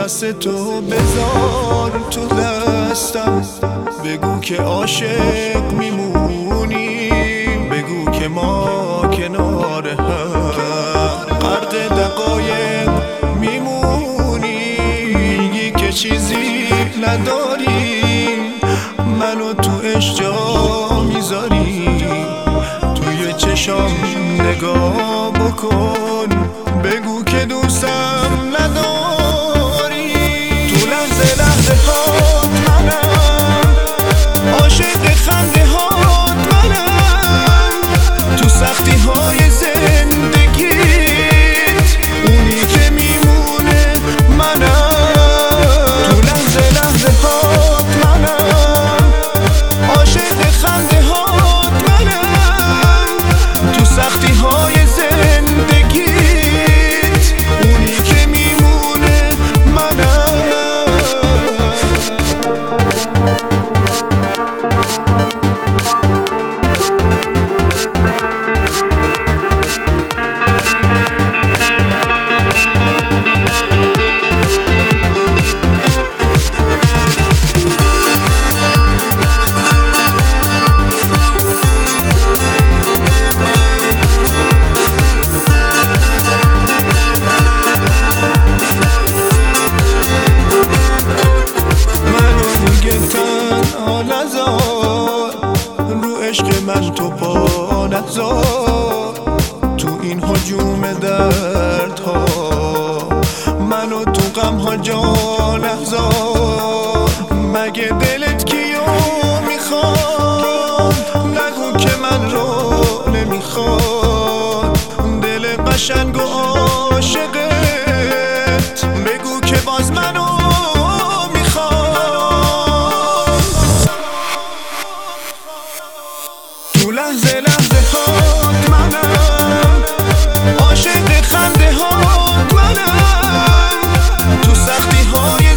دست تو بذار تو دستم، بگو که عاشق میمونی، بگو که ما کنار هم غرق دقایق میمونی، میگی که چیزی نداری، منو تو عشق جا میذاری، توی چشام نگاه بکن، بگو که دوستم نداری. تو لحظه لحظه هات منم، عاشق خنده هات منم، تو سختی های زندگیت اونی که میمونه منم. تو لحظه لحظه هات منم، عاشق خنده هات منم، تو سختی های زندگیت اونی که میمونه منم. رو عشق من تو پا نذار، تو این هجوم دردها منو تو غم ها جا نذار. مگه دلت کیو میخواد، نگو که من رو نمیخواد، دل قشنگ و عاشقت بگو که باز منو تو لحظه لحظه هات منم، عاشق خنده هات منم، تو سختی های